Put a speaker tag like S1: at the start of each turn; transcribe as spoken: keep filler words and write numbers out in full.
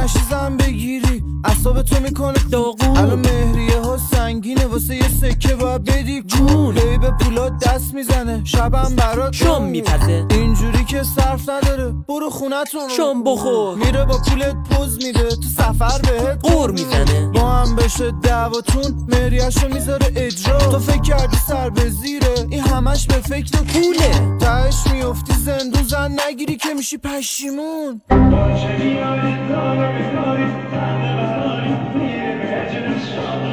S1: نشی زن بگیری اعصاب تو میکنه داغون. الان مهریه ها سنگینه واسه یه سکه باید بدی جون. هی به پولات دست میزنه شبم برات
S2: شام میپزه
S1: اینجوری که صرف نداره برو خونتون
S2: شام بخور.
S1: میره با پولت پوز میده تو سفر بهت
S2: قور میزنه
S1: با هم بشه دعواتون مهریه‌شو میذاره اجرا. تو فکر کردی سر به زیره این همش به فکر
S2: پوله.
S1: تهش میافتی زندون زن نگیری که میشی پشیمون.
S3: باشه میای داره میکاری تنه برای میره به جنس شام